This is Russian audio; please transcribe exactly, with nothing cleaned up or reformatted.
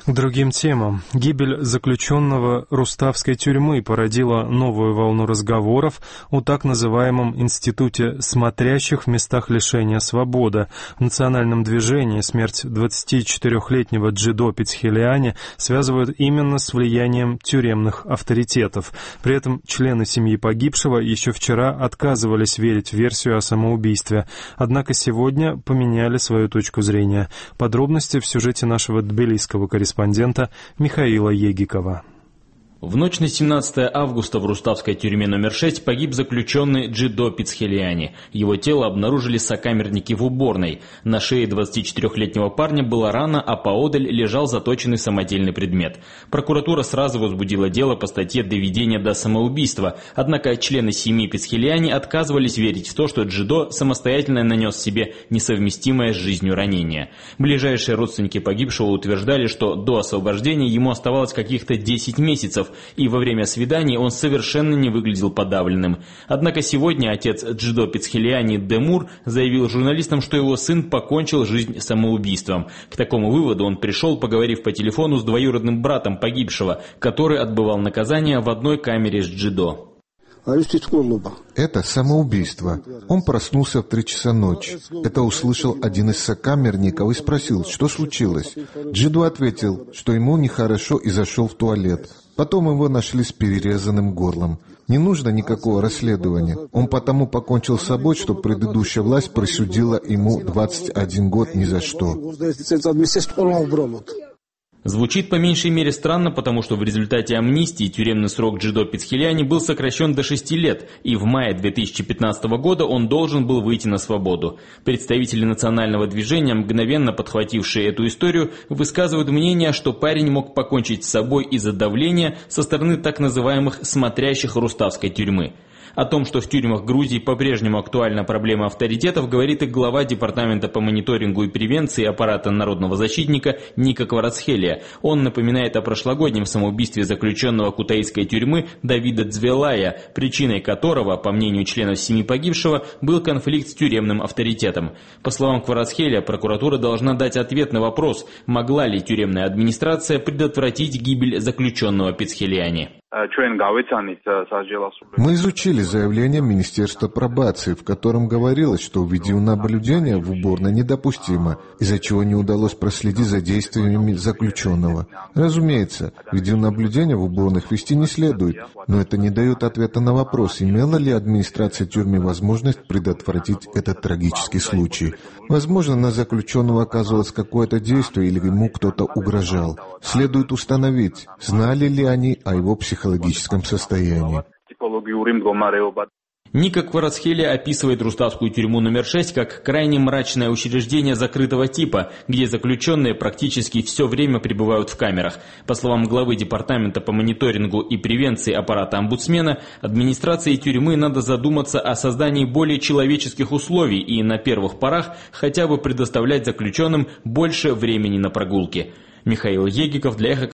К другим темам. Гибель заключенного Руставской тюрьмы породила новую волну разговоров о так называемом институте смотрящих в местах лишения свободы. В национальном движении смерть двадцатичетырёхлетнего Джидо Пицхелиани связывают именно с влиянием тюремных авторитетов. При этом члены семьи погибшего еще вчера отказывались верить в версию о самоубийстве. Однако сегодня поменяли свою точку зрения. Подробности в сюжете нашего тбилисского корреспондента Михаила Егикова. В ночь на семнадцатое августа в Руставской тюрьме номер шесть погиб заключенный Джидо Пицхелиани. Его тело обнаружили сокамерники в уборной. На шее двадцатичетырёхлетнего парня была рана, а поодаль лежал заточенный самодельный предмет. Прокуратура сразу возбудила дело по статье «Доведение до самоубийства». Однако члены семьи Пицхелиани отказывались верить в то, что Джидо самостоятельно нанес себе несовместимое с жизнью ранение. Ближайшие родственники погибшего утверждали, что до освобождения ему оставалось каких-то десять месяцев, и во время свиданий он совершенно не выглядел подавленным. Однако сегодня отец Джидо Пицхелиани Демур заявил журналистам, что его сын покончил жизнь самоубийством. К такому выводу он пришел, поговорив по телефону с двоюродным братом погибшего, который отбывал наказание в одной камере с Джидо. Это самоубийство. Он проснулся в три часа ночи. Это услышал один из сокамерников и спросил, что случилось. Джидо ответил, что ему нехорошо и зашел в туалет. Потом его нашли с перерезанным горлом. Не нужно никакого расследования. Он потому покончил с собой, что предыдущая власть присудила ему двадцать один год ни за что. Звучит по меньшей мере странно, потому что в результате амнистии тюремный срок Джидо Пицхелиани был сокращен до шести лет, и в мае две тысячи пятнадцатого года он должен был выйти на свободу. Представители национального движения, мгновенно подхватившие эту историю, высказывают мнение, что парень мог покончить с собой из-за давления со стороны так называемых «смотрящих» Руставской тюрьмы. О том, что в тюрьмах Грузии по-прежнему актуальна проблема авторитетов, говорит и глава Департамента по мониторингу и превенции аппарата народного защитника Ника Кварацхелия. Он напоминает о прошлогоднем самоубийстве заключенного кутаисской тюрьмы Давида Дзвелая, причиной которого, по мнению членов семьи погибшего, был конфликт с тюремным авторитетом. По словам Кварацхелия, прокуратура должна дать ответ на вопрос, могла ли тюремная администрация предотвратить гибель заключенного Пицхелиани. Мы изучили заявление Министерства пробации, в котором говорилось, что видеонаблюдение в уборной недопустимо, из-за чего не удалось проследить за действиями заключенного. Разумеется, видеонаблюдение в уборных вести не следует, но это не дает ответа на вопрос, имела ли администрация тюрьмы возможность предотвратить этот трагический случай. Возможно, на заключенного оказывалось какое-то действие или ему кто-то угрожал. Следует установить, знали ли они о его психологическом состоянии. Ника Кварацхелия описывает Руставскую тюрьму номер шесть как крайне мрачное учреждение закрытого типа, где заключенные практически все время пребывают в камерах. По словам главы Департамента по мониторингу и превенции аппарата омбудсмена, администрации тюрьмы надо задуматься о создании более человеческих условий и на первых порах хотя бы предоставлять заключенным больше времени на прогулки. Михаил Егиков для Эхо